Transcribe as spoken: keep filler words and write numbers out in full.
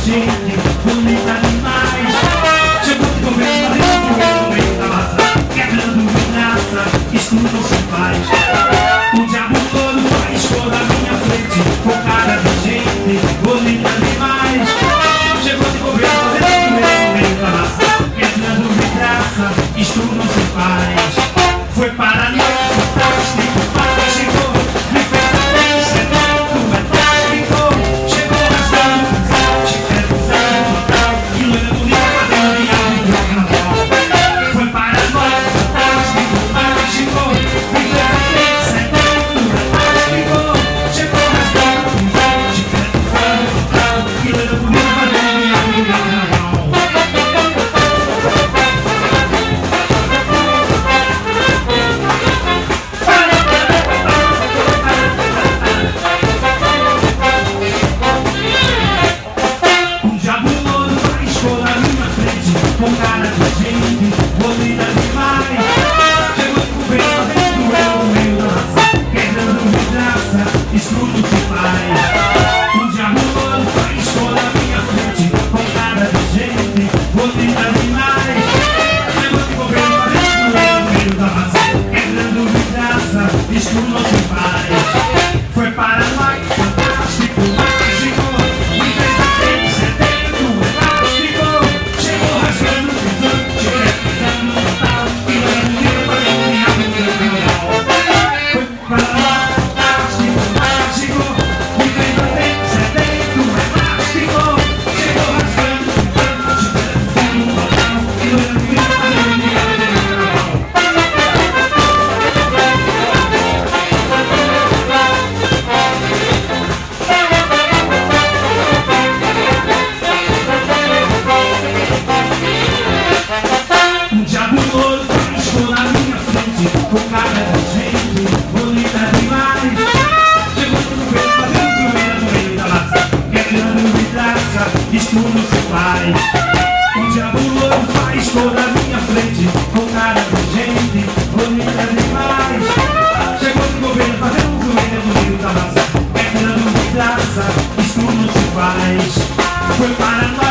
gente, bonita demais. Chegou de governo fazendo eu no meio da massa, quebrando vidraça, isso não se faz. O diabo todo faz cor na minha frente, com cara de gente, bonita demais. Chegou de governo fazendo eu no meio da massa, quebrando vidraça, isto não se faz. Foi para nós fantástico, mágico, me fez até sedento, fantástico. Chegou rasgando o forte, quero usar o total, e loira bonita fazendo diabo do carnaval. Foi para nós fantástico, mágico, me fez até sedento, fantástico. Chegou rasgando o forte, quero usar o total, e loira bonita fazendo diabo do carnaval. Com cara de gente, bonita demais. Chegou de governo dentro eu no meio da massa, quebrando vidraça, isso não se faz. O diabo todo faz cor na minha frente, com cara de gente, bonita demais. Chegou de governo dentro eu no meio da massa, quebrando vidraça, isso não se faz. Foi para lá, fantástico, mágico, me fez até sedento, elástico. Chegou rasgando o visante, represando o total, e loira bonita fazendo diabo do carnaval. Foi para lá, fantástico, mágico, me fez até sedento, elástico. Chegou rasgando o visante, represando o total, e loira bonita fazendo diabo do carnaval. Um diabo todo faz na minha frente, com cara de gente, bonita demais. Chegou de governo fazendo zoeira no meio da massa, quebrando vidraça, isto não se faz. Um diabo todo faz na minha frente, com cara de gente, bonita demais. Chegou de governo fazendo zoeira no meio da massa, quebrando vidraça, isto não se faz. Foi para nós.